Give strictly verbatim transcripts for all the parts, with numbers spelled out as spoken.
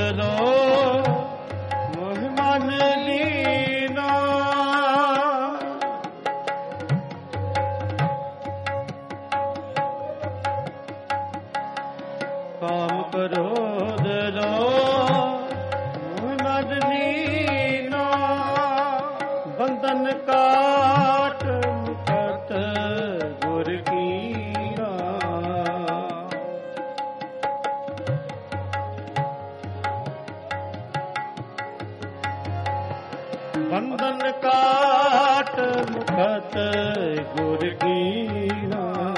ਲੋ ਮੋਹ ਮਨ ਲੀਨਾ। ਕਾਮ ਕ੍ਰੋਧ ਲੋ ਮੋਹ ਮਨ ਲੀਨਾ। ਬੰਧਨ ਕਾਟ ਮੁਕਤ ਗੁਰ ਕੀਨਾ। ਬੰਧਨ ਕਾਟ ਮੁਕਤ ਗੁਰ ਕੀਨਾ।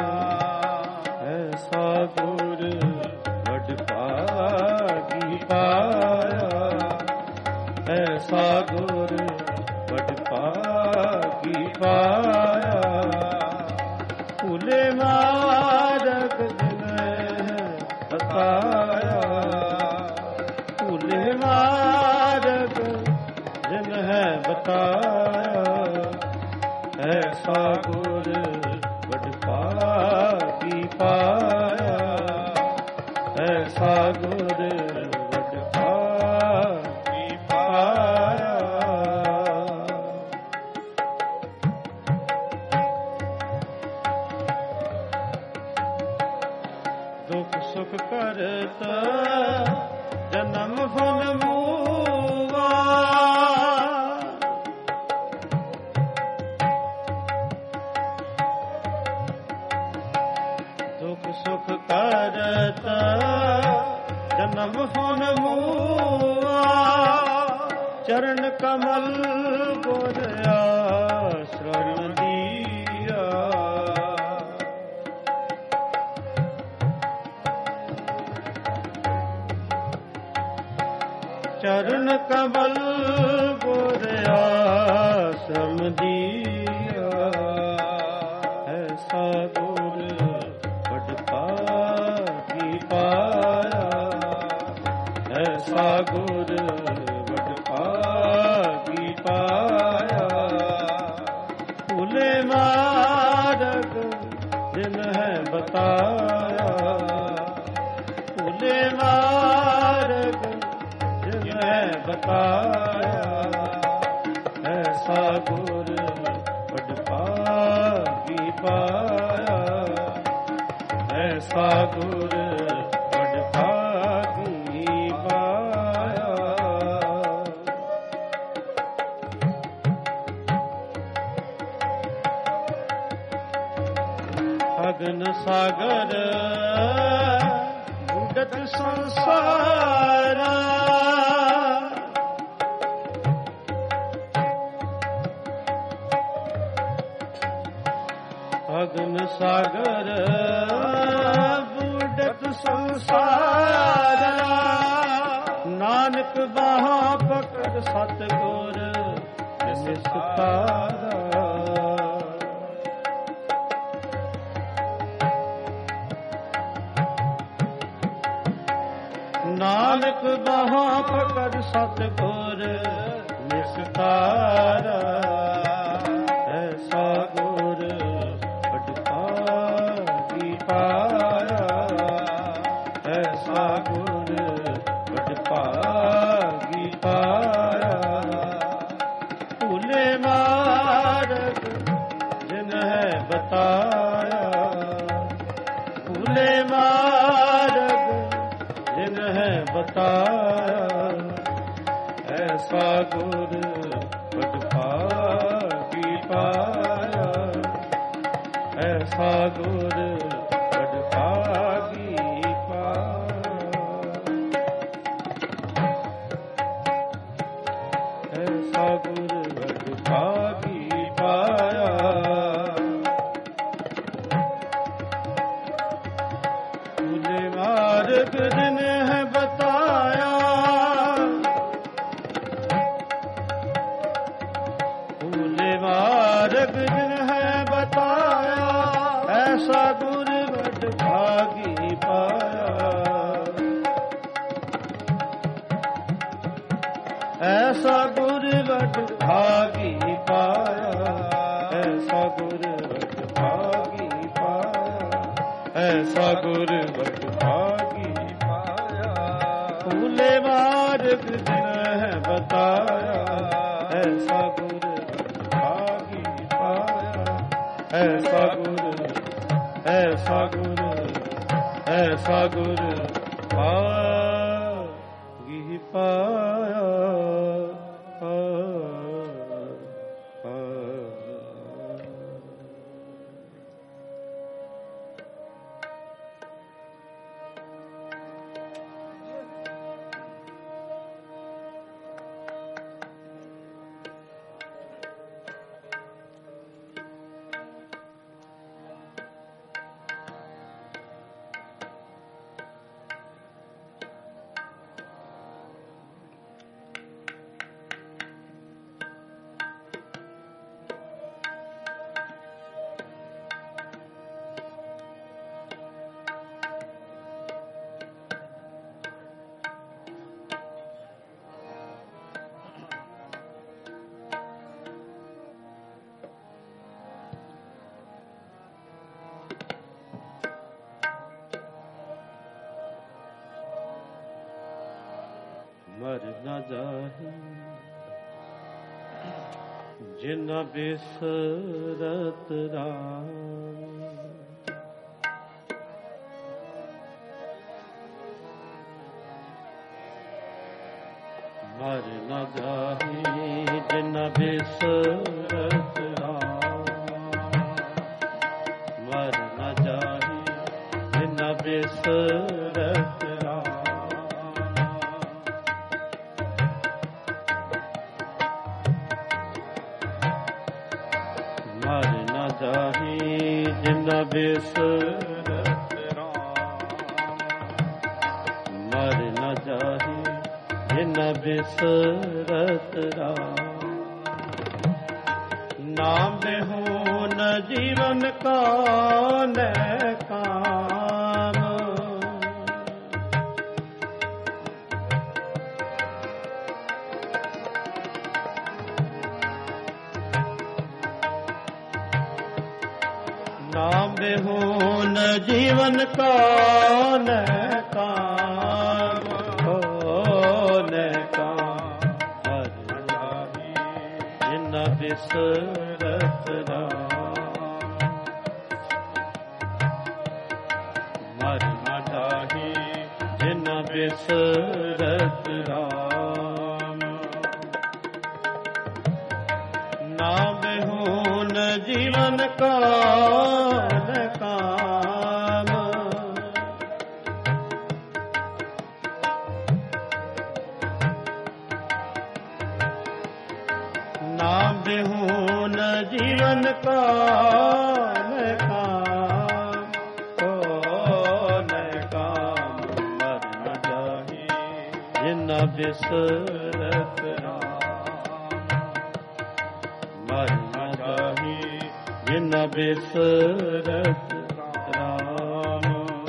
ਐਸਾ ਗੁਰ ਵਡ ਭਾਗੀ ਪਾਇਆ। ਐਸਾ ਗੁਰ ਵਡ ਭਾਗੀ ਪਾਇਆ। ਭੁਲੇ ਮਾਰਗ ਜਿਨੈ ਬਤਾਇਆ। ਭੁਲੇ ਮਾਰਗ ਜਿਨ ਹੈ ਬਤਾਇਆ। ਐਸਾ ਗੁਰ ਵਡ ਭਾਗੀ ਪਾਇਆ। ਐਸਾ ਗੁਰ ਵਡ ਭਾਗੀ ਪਾਇਆ। ਦੁਖ ਸੁਖ ਕਰਤ ਜਨਮ ਫੁਨ ਮੂਆ। ਦੁਖ ਸੁਖ ਕਰਤ ਜਨਮ ਫੁਨ ਮੂਆ। ਚਰਨ ਕਮਲ ਗੁਰ ਆਸਰਣ ਦੀਆ। ਚਰਨ ਕਮਲ ਗੁਰ ਆਸਰਣ ਦੀਆ। ਐਸਾ ਗੁਰ ਵਡ ਭਾਗੀ ਪਾਇਆ। ਐਸਾ ਗੁਰ ਵਡ ਭਾਗੀ ਪਾਇਆ। ਭੁਲੇ ਮਾਰਗ ਜਿਨ ਹੈ ਬਤਾਇਆ। ਭੁਲੇ ਮਾਰਗ ਜਿਨ ਹੈ ਬਤਾਇਆ। ਐਸਾ ਗੁਰ ਵਡ ਭਾਗੀ ਪਾਇਆ। ਐਸਾ ਗੁਰ ਵਡ ਭਾਗੀ ਪਾਇਆ। ਅਗਨ ਸਾਗਰ ਉਡਤ ਸੰਸਾਰਾ। ਅਗਨ ਸਾਗਰ ਉਡਤ ਸੰਸਾਰਾ। ਨਾਨਕ ਬਾਹਾਂ ਪਕੜ ਸਤਿਗੁਰ ਨਿਸਤਾਰਾ। ਨਾਨਕ ਬਾਹਾਂ ਪਕੜ ਸਤਿਗੁਰ ਨਿਸਤਾਰਾ। ਐਸਾ ਗੁਰ ਵਡ ਭਾਗੀ ਪਾਇਆ। ਐਸਾ ਗੁਰ ਵਡ ਭਾਗੀ ਪਾਇਆ। ਭੁਲੇ ਮਾਰਗ ਜਿਨ ਹੈ ਬਤਾਇਆ। ਭੁਲੇ ਮਾਰਗ ਜਿਨ ਹੈ ਬਤਾਇਆ। ਐਸਾ ਗੁਰ ਵਡ ਭਾਗੀ ਪਾਇਆ। ਐਸਾ ਗੁਰ ਵਡ ਭਾਗੀ ਪਾਇਆ। ਐਸਾ ਗੁਰ ਵਡ ਭਾਗੀ ਪਾਇਆ। ਭੁਲੇ ਮਾਰਗ ਜਿਨ ਹੈ ਬਤਾਇਆ। ਭੁਲੇ ਮਾਰਗ ਜਿਨ ਹੈ ਬਤਾਇਆ। ਐਸਾ ਗੁਰ ਵਡ ਭਾਗੀ ਪਾਇਆ। ਐਸਾ ਗੁਰ ਵਡ ਭਾਗੀ ਪਾਇਆ। ਐਸਾ ਗੁਰ ਵਡ ਭਾਗੀ ਪਾਇਆ। ਐਸਾ ਗੁਰ ਵਡ ਭਾਗੀ ਪਾਇਆ। ਭੁਲੇ ਮਾਰਗ दिन है बताया, ऐसा गुर भागी पाया, ऐसा गुर, ऐसा गुर, ऐसा गुर भागी पाया। मर न जाहि जिन बिसरत राम, मर न जाहि जिन बिसरत राम, मर न जाहि जिन बिसरत राम, मर न जाहि जिन बिसरत राम, मर न जाहि जिन बिसरत राम। नाम बिहु न जीवन का न काम, नाम बिहु न जीवन का न काम, हो न काम। मर न जाहि जिन बिसरत राम, मर न जाहि जिन बिसरत राम। नाम बिहु न जीवन का न काम, नाम बिहु न जीवन का न काम, ओ न काम। मर न जाहि जिन बिसरत राम, मर न जाहि जिन बिसरत राम।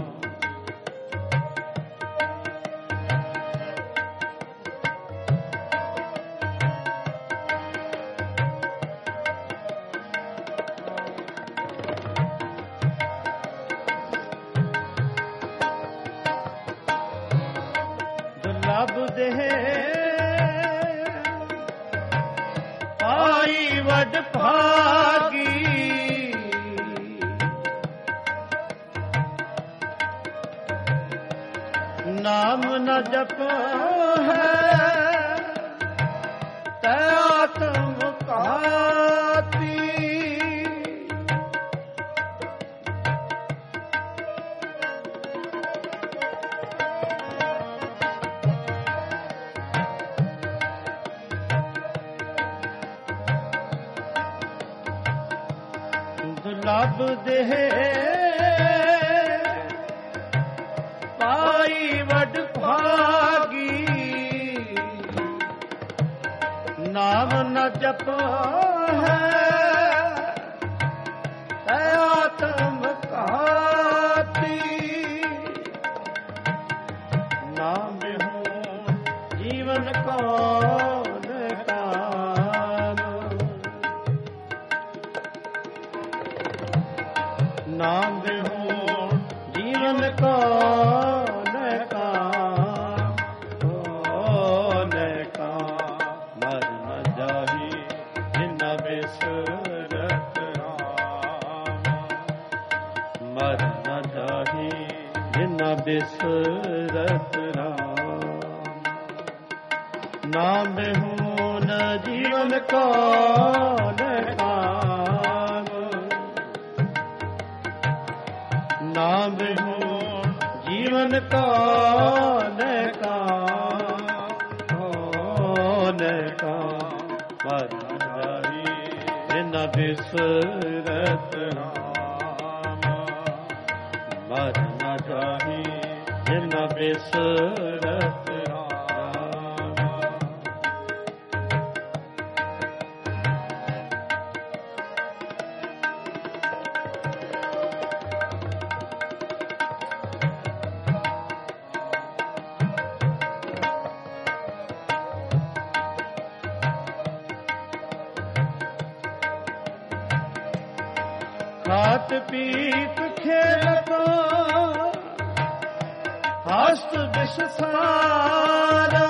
दुर्लभ देह पाई वड भागी, नाम न जपो है तै आत्म घाती, दुर्लभ देह पाई वड भागी, नाम न जपो है तै आत्म घाती, नाम बिहु जीवन को न काम, नाम बिहु जीवन को न काम, ओ न मर न जाहि जिन बिसरत राम। नाम बिहू न जीवन कौन काम, नाम बिहू जीवन कौन काम, कौन काम मर न जाहि जिन बिसरत राम। मर न जाहि जिन बिसरत राम। खात पीत खेलता हस्त विष सारा,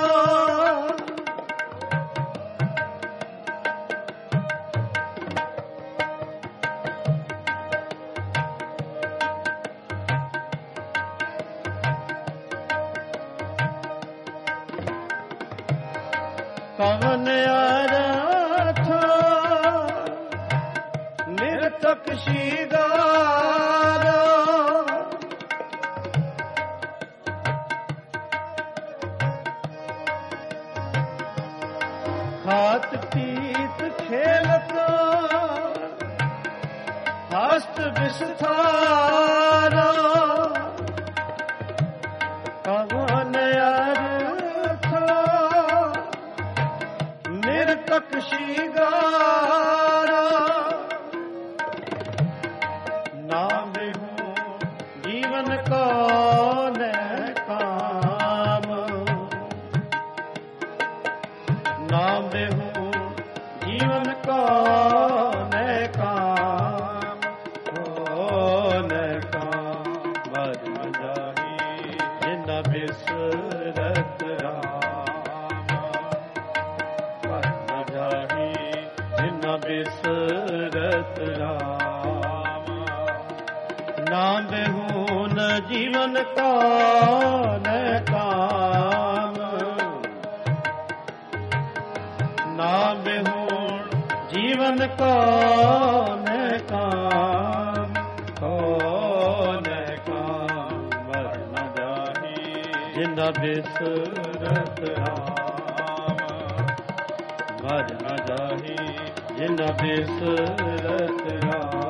कवन आरा था निरतक शीदारा, खात पीत खेलता हस्त विष थारा, कवन अर्थ निरतक शीदारा। नाम बिहू जीवन कौन काम, नाम बिहू जीवन कौन काम, कौन काम मर न जाहि जिन बिसरत राम। मर न जाहि जिन बिसरत राम। नाम बिहू न जीवन कौन काम, नाम बिहू जीवन कौन काम, कौन काम मर न जाहि जिन बिसरत राम। मर न जाहि जिन बिसरत राम।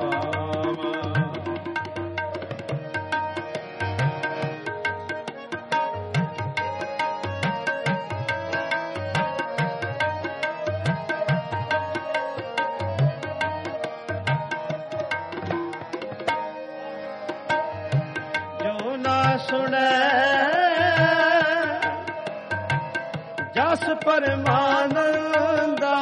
सुने जस परमानंदा,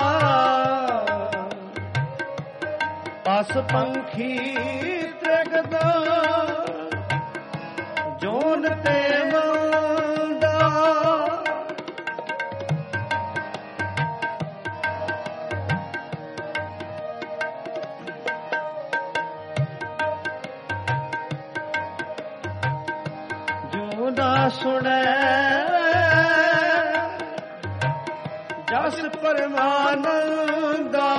पस पंखी त्रिगदा जोन ते मंदा। ना सुने जस परमानंदा,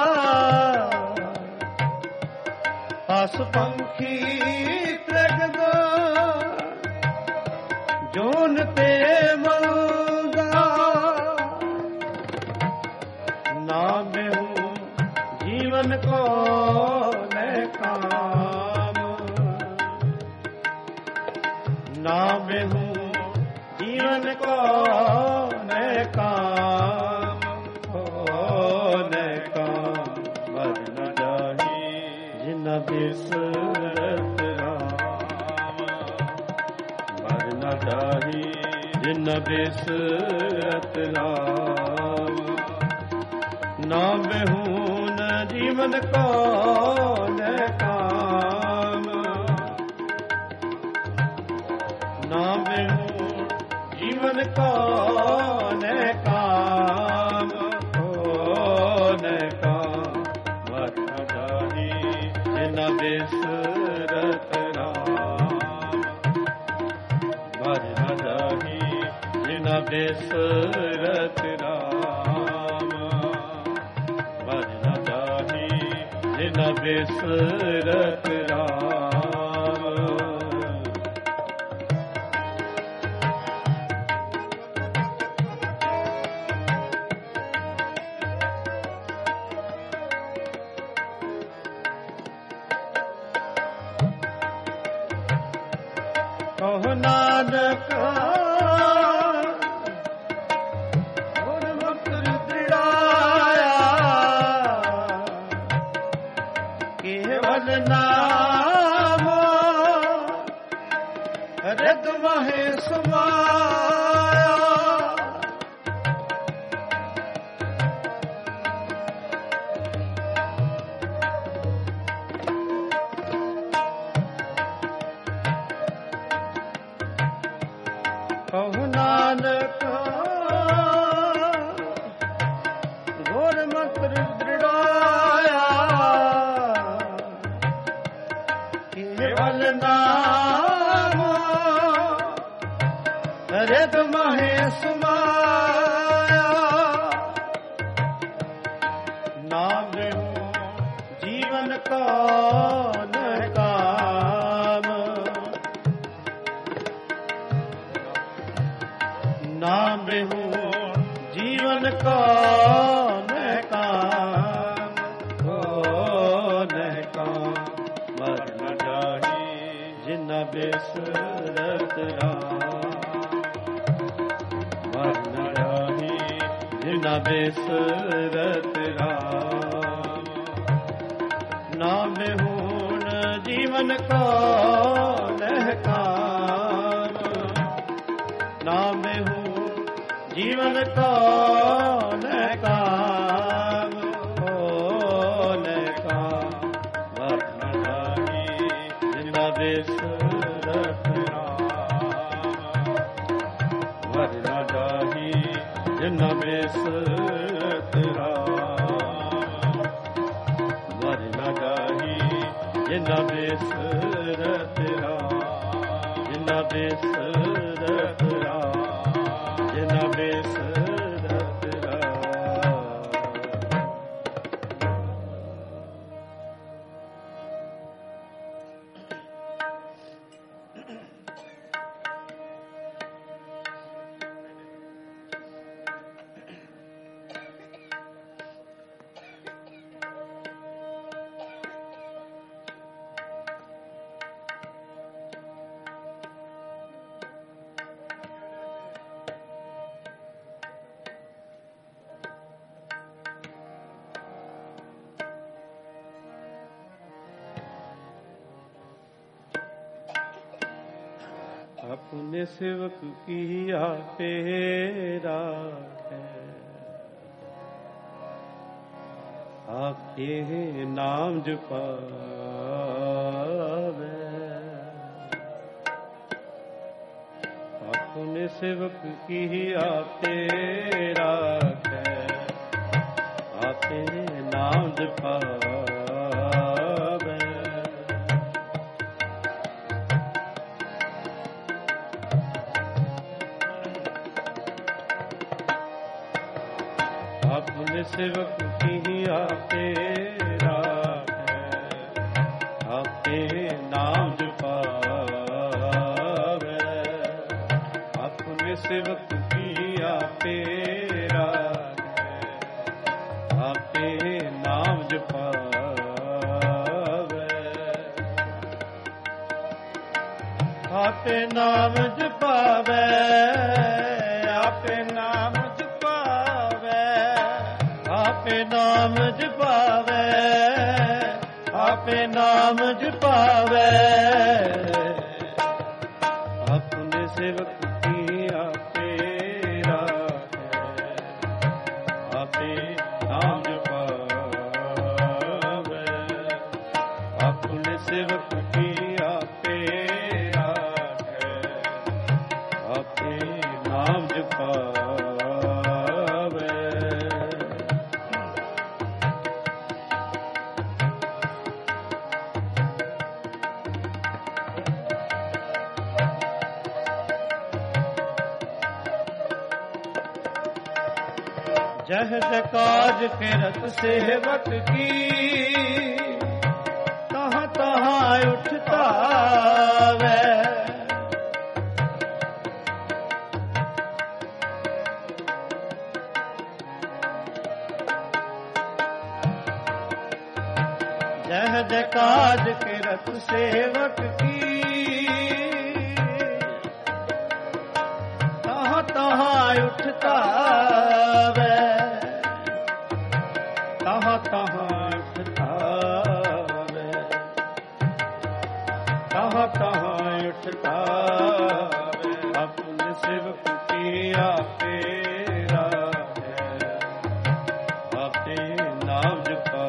पस पंखी त्रिगदा जोन ते मंदा। नाम बिहू जीवन कौन काम, नाम बिहू जीवन कौन काम, कौन काम मर न जाहि जिन बिसरत राम। मर न जाहि जिन बिसरत राम। नाम बिहू न जीवन कौन काम, नाम बिहू जीवन कौन काम, कौन काम मर न जाहि जिन बिसरत राम। बिसरत राम, वर न जाहि जिन बिसरत राम। कहो नानक गुरमुख दृढ़ाया, केवल नाम हृदय महि समाया। कहो नानक गुरमुख दृढ़ाया, केवल नाम हृदय महि समाया। नाम बिनु जीवन का न काम, नाम बिनु जीवन का न काम, हो न काम। वर न जाहि जिन बिसरत राम, वर न जाहि जिन बिसरत राम। नाम बिनु जीवन का न काम, नाम बिनु जीवन का न काम, हो न काम। वर न जाहि जिन बिसरत राम, वर न जाहि जिन बिसरत राम, वर न जाहि जिन बिसरत राम, जिन बिसरत राम, जिन बिसरत राम। अपने सेवक किया तेरा है, आपके नाम जपावे। अपने सेवक किया तेरा है, आपके नाम जपावे। अपने सेवक किया तेरा है, आपके नाम जपावे। अपने सेवक किया तेरा है, आपके नाम जपावे। आपे नाम जपावे, आपे नाम आपे नाम जपावे, आपे नाम जपावे। अपने सेवक किया तेरा है, आपे नाम जपावे। अपने सेवक किया तेरा है, आपे नाम जपावे। जह जकाज के रत सेवक की तहाँ तहाँ उठता वे। जह जकाज के रत सेवक की तहाँ तहाँ उठता वे। तहाँ तहाँ उठता वे। तहाँ तहाँ उठता वे। अपने सेवक की आपे आपे नाम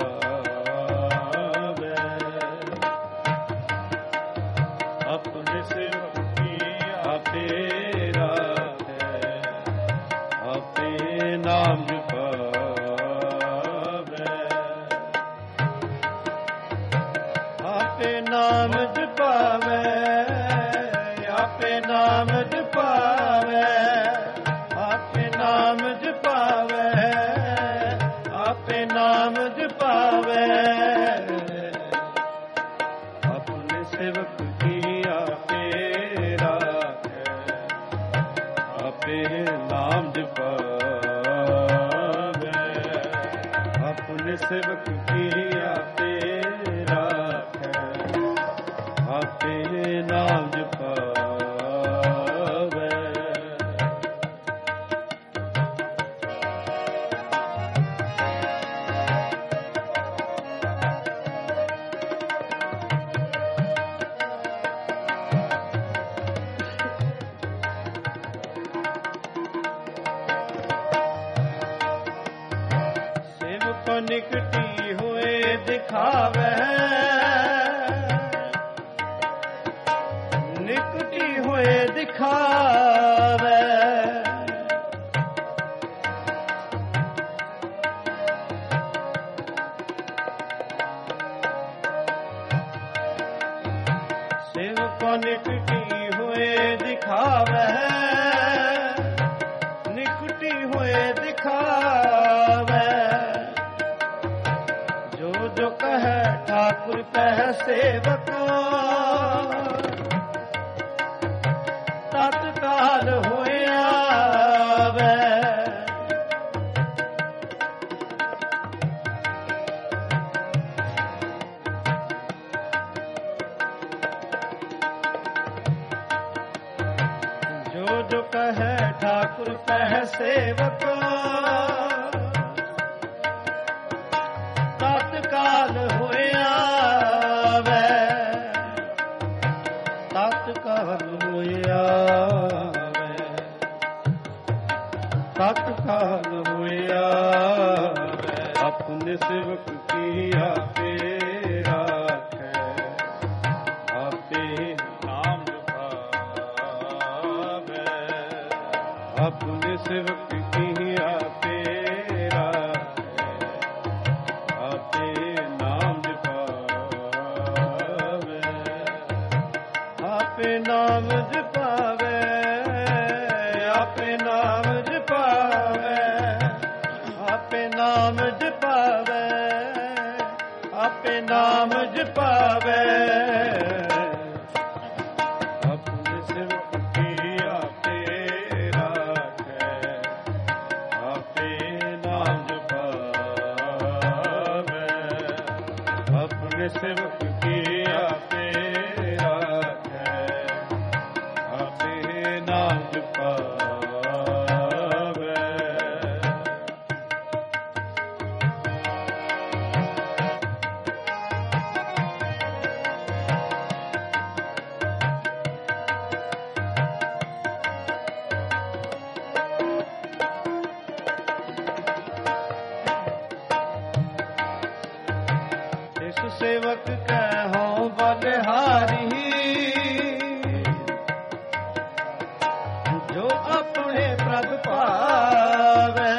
जपावे। अपने सेवक की आपे आपे नाम जपावे। आपे नाम जपावे। आपे नाम जपावे। आपे नाम जपावे। आपे नाम जपावे। अपने सेवक की आपे राखे। आपे नाम जपावे। अपने सेवक की आपे राखे। आपे नाम जपावे। सेवक निकटी हुए दिखावे। निकटी हुए दिखावे। सेवक निकटी हुए दिखावे। निकटी हुए दिखावे। जो जो कहे ठाकुर कह सेवक तत्काल होए आवे। जो जो कहे ठाकुर कह सेवक तत्काल होए आवे। तत्काल होए आवे। तत्काल होए आवे। अपने सेवक की आपे राखे। आपे नाम जपावे। अपने सेवक की आपे राखे। आपे नाम जपावे। आपे नाम जपावे। आपे नाम जपावे। आपे नाम जपावे। आपे नाम जपावे। अपने सेवक की आपे राखे। आपे नाम जपावे। अपने सेवक की आपे राखे। आपे नाम जपावे। इस सेवक कहो बलिहारी। जो अपने प्रभ पावे।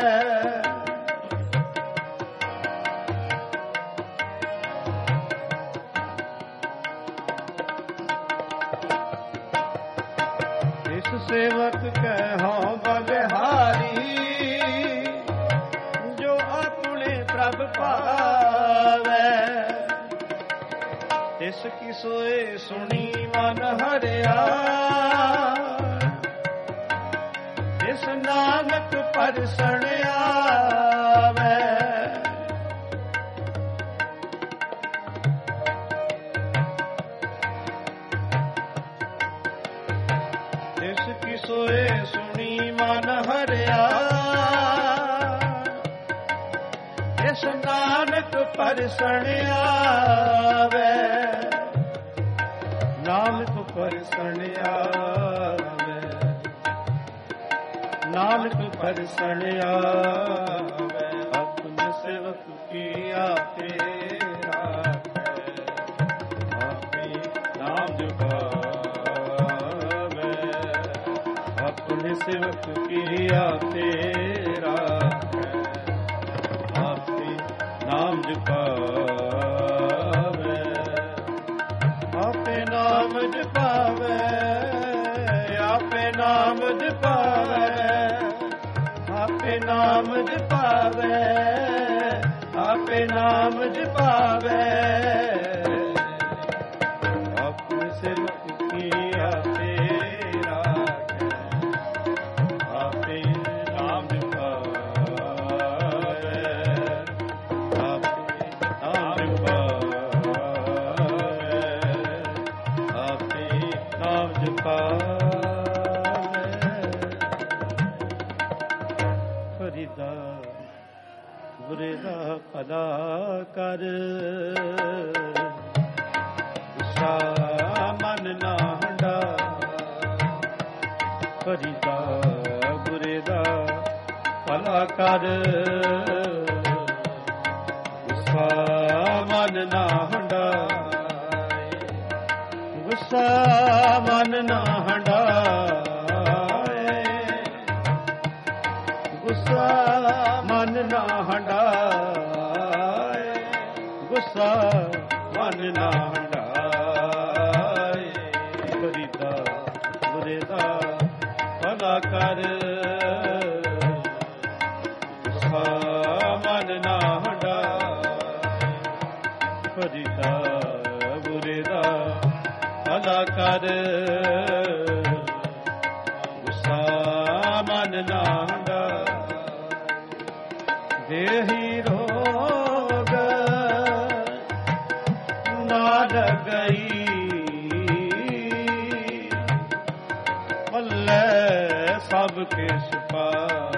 इस सेवक कहो बलिहारी। ਤਿਸ ਕੀ ਸੋਏ ਸੁਣੀ ਮਨ ਹਰਿਆ, ਤਿਸ ਨਾਨਕ ਪਰਸਣ ਆਵੇ। ਤਿਸ ਕੀ ਸੋਏ ਸੁਣੀ ਮਨ ਹਰਿਆ, ਤਿਸ ਨਾਨਕ ਪਰਸਣ ਆਵੇ। ਨਾਨਕ ਪਰਸਣ ਆਵੇ, ਨਾਨਕ ਪਰਸਣ ਆਵੇ। ਆਪਨ ਸੇਵਕ ਕੀ ਆਪੇ ਰਾਖੈ, ਆਪੇ ਨਾਮ ਜਪਾਵੇ। ਆਪਨ ਸੇਵਕ ਕੀ ਆਪੇ ਰਾਖੈ, ਆਪੇ ਨਾਮ ਜਪਾਵੇ। ਆਪੇ ਨਾਮ ਜਪਾਵੇ, ਆਪੇ ਨਾਮ ਜਪਾਵੇ, ਆਪੇ ਨਾਮ ਜਪਾਵੇ, ਆਪੇ ਨਾਮ ਜਪਾਵੇ। ਆਪਣੇ ਸੇਵਕ ਕੀ ਆਪੇ ਰਾਖੈ, ਆਪੇ ਨਾਮ ਜਪਾਵੇ, ਆਪੇ ਨਾਮ ਜਪਾਵੇ, ਆਪੇ ਨਾਮ ਜਪਾਵੇ। ਫਰੀਦਾ ਬੁਰੇ ਦਾ ਭਲਾ ਕਰ, ਗੁੱਸਾ ਮਨ ਨਾ ਹੰਡਾ। ਫਰੀਦਾ ਬੁਰੇ ਦਾ ਭਲਾ ਕਰ, ਗੁੱਸਾ ਮਨ ਨਾ ਹੰਡਾ। ਗੁੱਸਾ ਮਨ ਨਾ ਹੰਡਾਏ, ਗੁੱਸਾ ਮਨ ਨਾ ਹੰਡਾਏ, ਗੁੱਸਾ ਮਨ ਨਾ ਹੰਡਾਏ। ਫਰੀਦਾ ਬੁਰੇ ਦਾ ਭਲਾ ਕਰ, ਗੁੱਸਾ ਮਨ ਨਾ ਹੰਡਾਏ। ਫਰੀਦਾ ਬੁਰੇ ਦਾ ਭਲਾ ਕਰ, ਗੁੱਸਾ ਮਨ ਨਾ ਹੰਡਾਏ। ਦੇਹੀ ਰੋਗ ਨਾ ਲਗਈ, ਪੱਲੇ ਸਭ ਕੇ ਛੁਪਾ,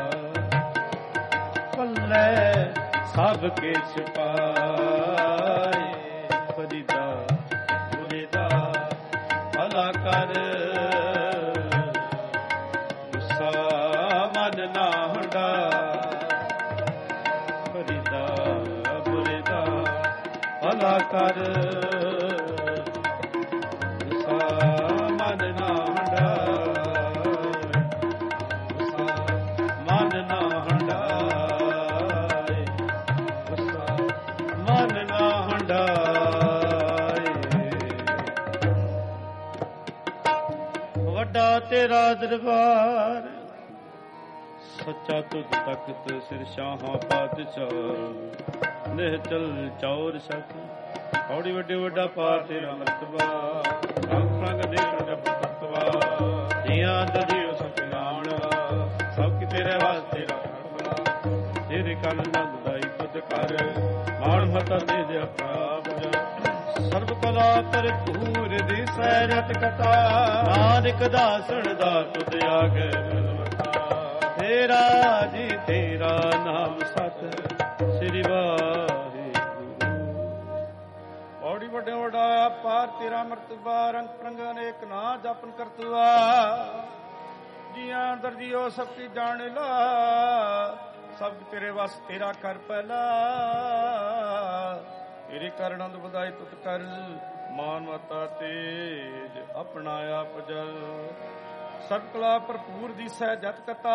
ਪੱਲੇ ਸਭ ਕੇ ਛੁਪਾਏ। ਫਰੀਦਾ ਬੁਰੇ ਦਾ ਭਲਾ ਕਰ, ਗੁੱਸਾ ਮਨ ਨਾ ਹੰਡਾਏ। ਫਰੀਦਾ ਬੁਰੇ ਦਾ ਭਲਾ ਕਰ, ਗੁੱਸਾ ਮਨ ਨਾ ਹੰਡਾਏ, ਗੁੱਸਾ ਮਨ ਨਾ ਹੰਡਾਏ, ਗੁੱਸਾ ਮਨ ਨਾ ਹੰਡਾਏ। ਵੱਡਾ ਤੇਰਾ ਦਰਬਾਰ, ਸੱਚਾ ਤੁਧ ਤਖਤ ਸਿਰ ਸ਼ਾਹਾਂ ਪਾਤਸ਼ਾਹ। ਨਿਹਚਲ ਚੌਰ ਸਤ ਹੌੜੀ ਵੱਡੇ ਵੱਡਾ ਪਾਰ ਤੇਰਾ ਮਰਤਬਾ। ਰੰਗ ਰੰਗ ਦੇਖ ਜਪ ਤਤਵਾ, ਜੀਆਂ ਦਜਿਓ ਸਤ ਨਾਮ, ਸਭ ਕੀ ਤੇਰੇ ਵਾਸਤੇ ਰੱਖਣਾ। ਤੇਰੇ ਕਲ ਨੰਦ ਦਾਈ ਤੁਧ ਕਰ, ਮਾਣ ਮਤਾ ਦੇ ਦੇ ਆਪਣਾ। ਸਰਬ ਕਲਾ ਭਰਪੂਰ ਦੀ ਸਹਿਜਤ ਕਥਾ, ਨਾਨਕ ਦਾਸਣ ਦਾ ਤੁਧ ਆਗੇ। ਤੇਰਾ ਜੀ ਤੇਰਾ ਨਾਮ ਸਤ ਸ੍ਰੀ ਵਾਹਿਗੁਰੂ। ਔੜੀ ਵੱਡੇ ਵੱਡਾ ਪਾਰ ਤੇਰਾ ਮਰਤਬਾ, ਰੰਗ ਪ੍ਰੰਗ ਅਨੇਕ ਨਾ ਜਪਨ ਕਰਤੂਆ। ਜੀਆਂ ਅੰਦਰ ਜੀਓ ਸਭ ਕੀ ਜਾਣ ਲਾ, ਸਭ ਤੇਰੇ ਵਸ ਤੇਰਾ ਕਰ ਪਹਿਲਾ। ਤੇਰੇ ਕਰ ਆਨੰਦ ਵਧਾਈ ਤੁਤ ਕਰ, ਮਾਨ ਮਤਾ ਤੇਜ ਆਪਣਾ ਆਪ ਜਲ। ਸਭ ਕਲਾ ਭਰਪੂਰ ਦੀ ਸਹਿਜਤ ਕਥਾ,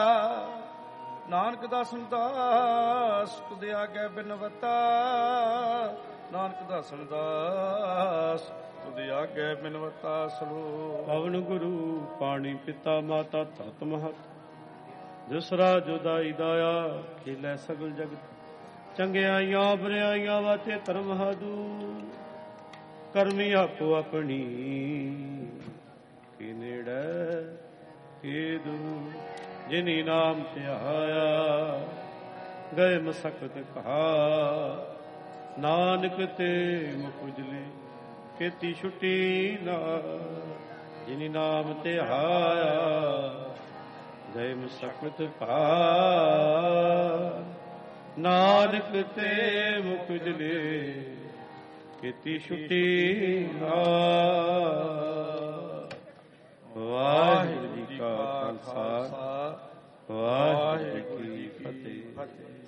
ਨਾਨਕ ਦਾਸਨ ਦਾਸ ਤੁਧ ਆਗੇ ਬਿਨਵਤਾ। ਨਾਨਕ ਦਾਸਨ ਦਾਸ ਤੁਧ ਆਗੇ ਬਿਨਵਤਾ। ਸਲੋ ਪਵਨ ਗੁਰੂ ਪਾਣੀ ਪਿਤਾ ਮਾਤਾ ਤਤ ਮਹਤ, ਦੂਸਰਾ ਜੁਦਾਈ ਦਾਇਆ ਖੇਲੇ ਸਗਲ ਜਗਤ। ਚੰਗਿਆਈਆਂ ਬੁਰਿਆਈਆਂ ਵਾਤੇ ਧਰਮ ਹਾਦੂ, ਕਰਮੀ ਆਪੋ ਆਪਣੀ ਕੀ ਨੇੜੇ ਕੀ ਦੂਰ। ਜਿਨੀ ਨਾਮ ਧਿਆਇਆ ਗਏ ਮਸਕਤ ਕਹਾ, ਨਾਨਕ ਤੇ ਮੁਖ ਉਜਲੇ ਕੀਤੀ ਛੁੱਟੀ ਨਾ। ਜਿਨੀ ਨਾਮ ਧਿਆਇਆ ਗਏ ਮਸਕਤ ਕਹਾ, ਨਾਨਕ ਤੇ ਮੁਖ ਉਜਲੇ ਕੀਤੀ ਛੁੱਟੀ ਨਾ। ਵਾਹਿਗੁਰੂ ਜੀ ਕਾ ਖਾਲਸਾ, ਵਾਹਿਗੁਰੂ ਜੀ ਕੀ ਫਤਿਹ।